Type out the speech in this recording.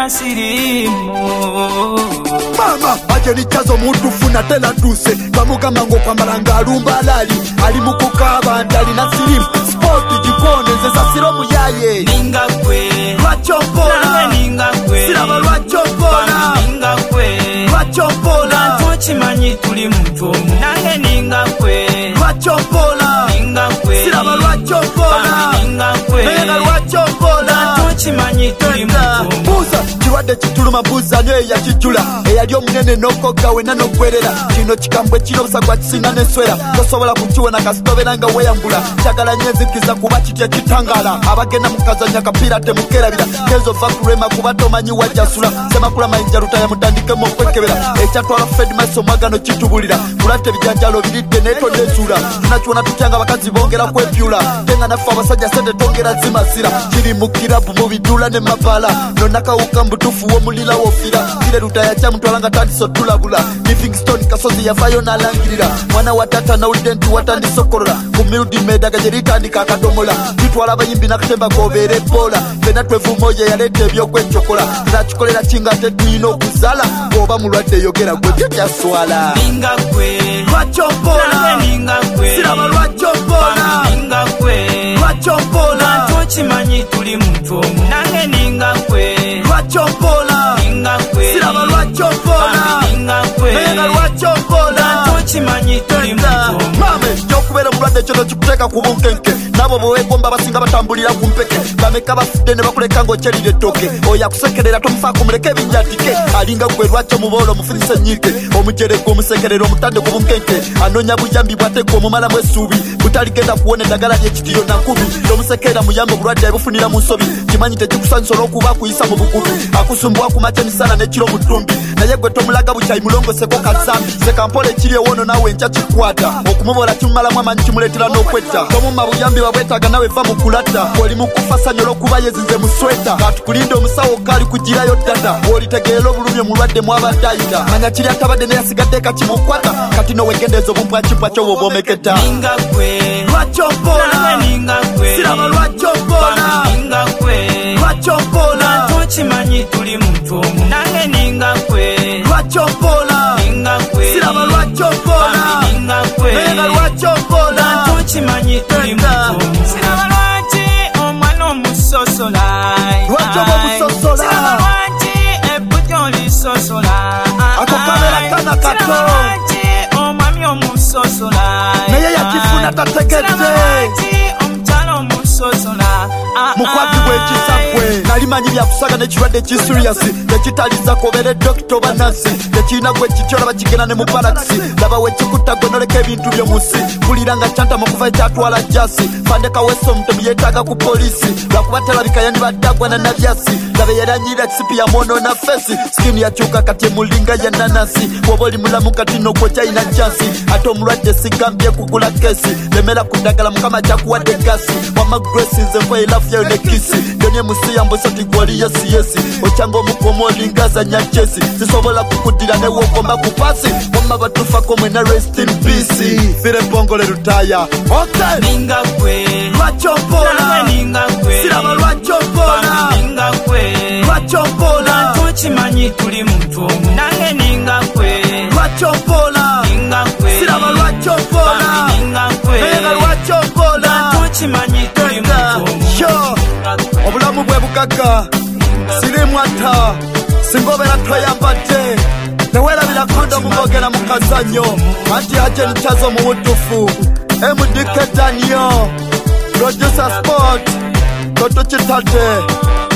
nasirimu mama aje nichazo mutufu na tela tuse bamuga mango kwa maranga alumba alali ali mukukaba ndali nasirimu sport jikone nzeza siro muyaye ninga kwe lwachombola ninga kwe siraba lwachombola ninga kwe lwachombola tochimanyi tuli muntu nange ninga kwe lwachombola ninga kwe siraba lwachombola ninga kwe mega lwachombola tochimanyi tuli muntu buza kirwadde kituluma buza nyo eyakijula eyali omunene n'okoggawe nanokwerera kino kikambwe kino busagwa kisinga n'enswera tosobola kukiwona kasitobera nga weyambula kyagala nnyo enzikiza kuba kitya kitangala abagenda mukazanya kapiira temukerabira kezo va kulema kuba tomanyi wajjasula semakula mayinja lutaya mutandikemu okwekebera ekyatwala fed maso mwagano kitubulira kulate bijanjalo biridde netondezuula tunakiwona tutya nga bakazi bongera kwepyula tenga naffe abasajja sente tongera zimazira kiri mu kirabu mu bidula ne mabaala nonakawuka mbutufu womulira wofira kire lutaya kyamutwala nga tandiso tulabula livingstone kasozi yavayo n'alangirira mwana wa tata nawulidde nti watandisokolola ku miludi medaga gye litandika akadomola bitwala abayimbi nakatemba kobeera ebola fena twevumoye yaleeta ebyokwencokola nakikolera kinga ate tulina okuzala bw'oba mulwadde yogera gwe byebyaswala ninga kwe lwachombola ninga kwe siraba lwachombola ninga kwe lwachombola tochimanyi tuli muntu nange ninga kwe lwachombola ninga kwe siraba lwachombola ninga kwe mega lwachombola tochimanyi tuli muntu mame nyokubeera mulwadde kyono kikuteeka ku bunkenke nabo bwewegomba basinga batambulira ku mpeke bameka bafudde ne bakuleka ng'okyerira ettooke oyo akusekerera tomufaako muleke ebinjatike alinga gwe lwakyo mubaola omufunyisa enyiike omujerego omusekerera omutadde ku bunkenke anoonya buyambi bwategwa omumalamu essuubi butaligenda kuwona eddagala ly'ekitiyo nankubi tomusekerera muyambe obulwadde abufunira mu nsobi kimanyi tekikusanyusa olw'okuba akuyisa mu bugubi akusumbwa ku makya emisana n'ekiro mu ttumbi naye gwe tomulaga bukyayi mulongoseko kazambi sekampola ekiri ewoono naawe enkya kikwata okumubola kimumalamu amanyi kimuleetera n'okwetta tomumma buyambi babwetaaga nawe va mu kulatta oli mu kufa sanyo olw'okuba yezize mu sweta katukulinde omusawo kaali kugirayo ddata olitegeera obulumi omulwadde mwabadde ayita manya kiri atabadde neyasigadde kakimukwata kati nowegendeeza obumpwakibwa kyo bw'obomeketa ninga kwe lwachombola ninga kwe siraba lwachombola ninga kwe lwachombola tochimanyi tuli muntu nange ninga kwe lwachombola ninga kwe siraba lwachombola ninga kwe mega lwachombola tochimanyi tuli muntu siraba lwaki omwana omusosola lwaki oba omusosola siraba lwaki ebbuto lisosola ako kamera kana kato lwaki omwami omusosola naye yakifuna tategedde omukyala omusosola mukwati gw'ekisakwe nalimanyi byakusaga n'ekirwadde kisiriyasi tekitaliza kobeera edokita oba nasi tekirina gwe kikyolaba kigenda ne mu balakisi laba wekikutta gonoleka ebintu by'omusi bulira nga cyantamu okuva ekyatwala jasi fandeka wese omutemu yeetaaga ku polisi lwakuba terabika yandibadde agwana na byasi laba yeranyirira kisipi yamwonoona fesi sikini yakyuka kati emulinga ya nanasi bw'oba oli mulamu kati nogwo kyalina chansi ate omulwadde sigambye kugula kesi lemera ku ddagala mukama kyakuwadde gasi wama gresi nze nva elafyayo ne kisi ndonye musiyambusa tigwali yesiyesi okyanga omukoma olingazanya chesi sisobola kukuddira newogomba ku pasi wama batufako mwena rest in peace fire bongole lutaya okay ninga kwe lwachombola ninga kwe siraba lwachombola ninga kwe lwachombola tochimanyi tuli muntu nange ninga kwe lwachombola ninga kwe siraba lwachombola ninga kwe mega lwachombola tochimanyi tuli muntu sho obulamu bwe bugaga sirimwata singa obeera toyambadde teweerabira kondomu ng'ogenda mu kazanyo anti aje nikyaza omuwutufu MDK Daniel producer sport toto kitadde